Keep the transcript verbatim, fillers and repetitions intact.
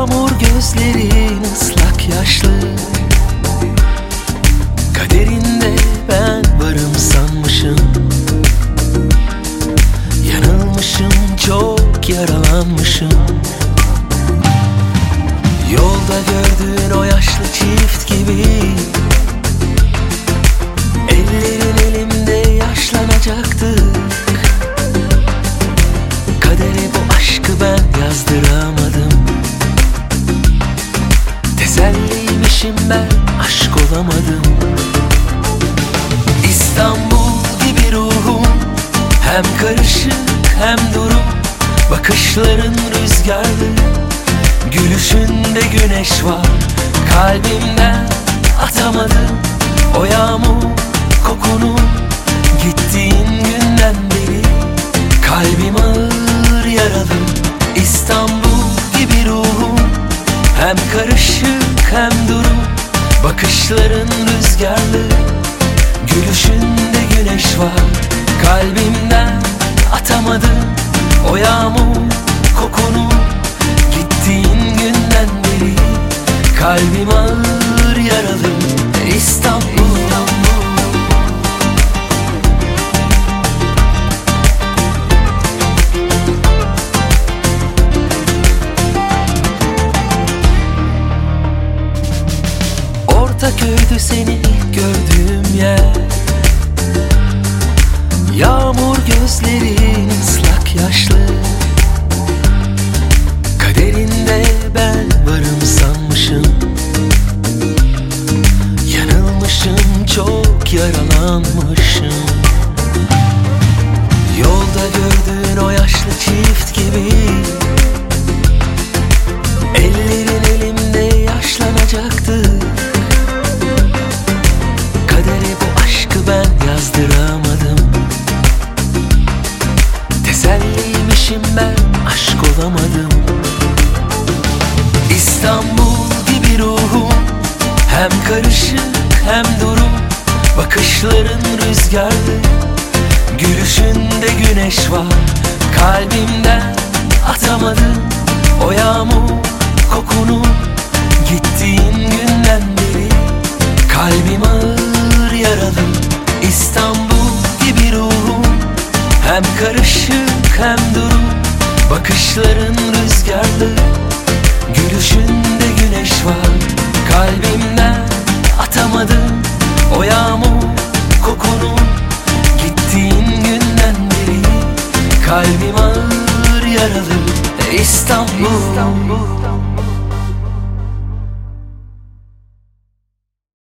Yağmur gözlerin ıslak yaşlı, kaderinde ben varım sanmışım. Yanılmışım, çok yaralanmışım. Yolda gördüğün o yaşlı çift gibi, ellerin elimde yaşlanacaktık. Kadere bu aşkı ben yazdıramadım. Teselliymişim ben, aşk olamadım. İstanbul gibi ruhum, hem karışık hem duru. Bakışların rüzgarlı, gülüşünde güneş var. Kalbimden atamadım o yağmur kokunu. Gittiğin günden beri kalbim ağır yaralı. İstanbul gibi ruhum, hem karışık hem duru. Bakışların rüzgarlı, gülüşünde güneş var. Kalbimden atamadım o yağmur kokunu. Gittiğin günden beri kalbim ağır yaralı. İstanbul, İstanbul. Ortaköy'dü seni ilk gördüğüm yer. Yağmur gözlerin ıslak yaşlı, kaderinde ben varım sanmışım. Yanılmışım, çok yaralanmışım. Yolda gördüğün o yaşlı çift gibi, ellerin elimde yaşlanacaktık. Kadere bu aşkı ben yazdıramadım. Teselliymişim ben, aşk olamadım. İstanbul gibi ruhum, hem karışık hem duru. Bakışların rüzgarlı, gülüşünde güneş var. Kalbimden atamadım o yağmur kokunu. Gittiğin günden beri kalbim ağır yaralı. İstanbul gibi ruhum, hem karışık hem duru. Bakışların rüzgarlı, gülüşünde güneş var. Kalbimden atamadım o yağmur kokunu. Gittiğin günden beri kalbim ağır yaralı. İstanbul, İstanbul.